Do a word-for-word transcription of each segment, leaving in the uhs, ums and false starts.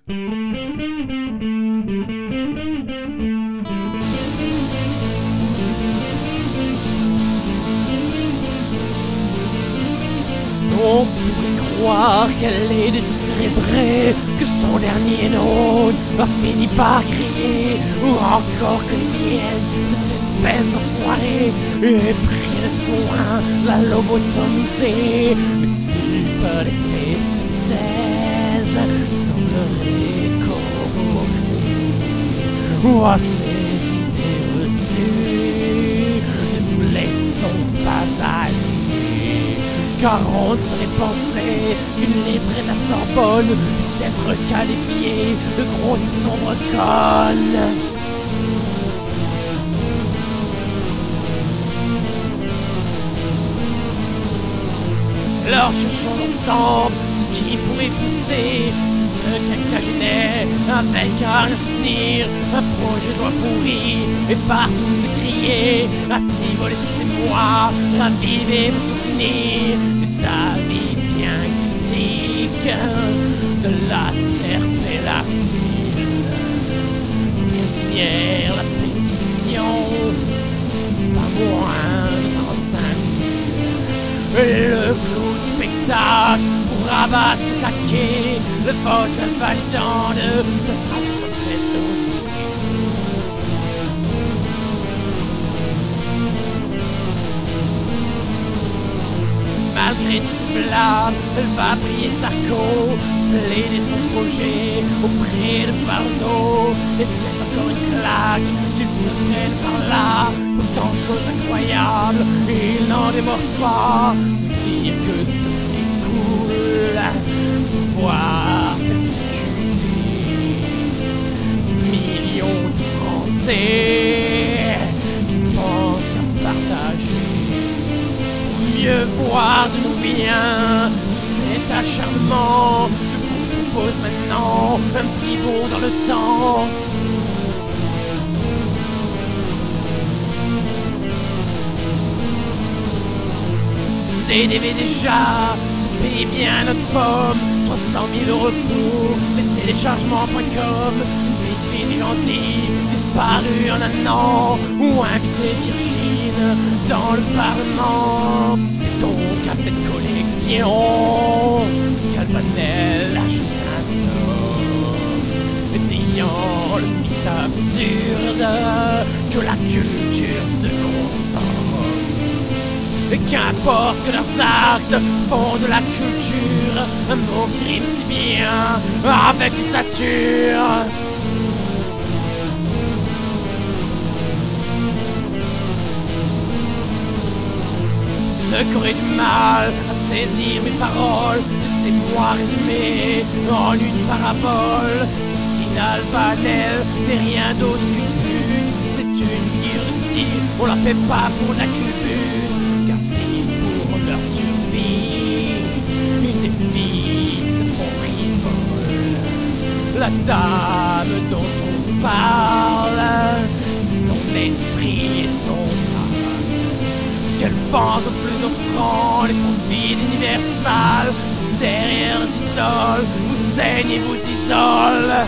On pourrait croire qu'elle est décérébrée, que son dernier note a fini par crier, ou encore que Lienne, cette espèce d'enfoiré, est pris de soin, la lobotomiser. Mais si par effet cette thèse semblerait corroborer ou à ces idées reçues, ne nous laissons pas aller. Car on ne saurait penser qu'une lettrée de la Sorbonne puisse être qualifiée de grosse et sombre conne. Alors cherchons ensemble ce qui pourrait pousser cette quinquagénaire avec à rien soutenir un projet de loi pourri et partout de crier. À ce niveau, laissez-moi raviver vos souvenirs des avis bien critiques de la S R P la C N I L. Combien signèrent la pétition? Pas moins de trente-cinq mille. Et le clou du spectacle pour abattre ce taquet, le vote invalidant de cinq cent soixante-treize eurodéputés. Malgré tous ces blâmes, elle va prier Sarko, plaider son projet auprès de Barroso. Et c'est encore une claque qu'il se prenne par là, autant de choses incroyables, et il n'en démord pas. Vous dire que ce serait cool de pouvoir persécuter ces millions de Français qui pensent qu'à partager pour mieux voir de nous vient tout cet acharnement. Je vous propose maintenant un petit bond dans le temps. T D V déjà, se paye bien notre pomme. Trois cent mille euros pour les téléchargements point com. Une vitrine identique, disparue en un an. Ou inviter Virgin dans le Parlement. C'est donc à cette collection qu'Albanel ajoute un tome, étayant le mythe absurde que la culture se consomme. Et qu'importe que leurs actes font de la culture un mot qui rime si bien avec dictature. Ceux qui auraient du mal à saisir mes paroles, laissez-moi résumer en une parabole. Christine Albanel n'est rien d'autre qu'une pute. C'est une figure de style, on la paie pas pour de la culbute. Car si pour leur survie une des filles se font frivole, la dame dont on parle, c'est son esprit et son âme, qu'elle pense au plus offrant les profits universels. Derrière les idoles, vous saignez, vous isole.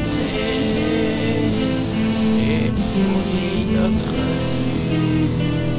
Notre vie.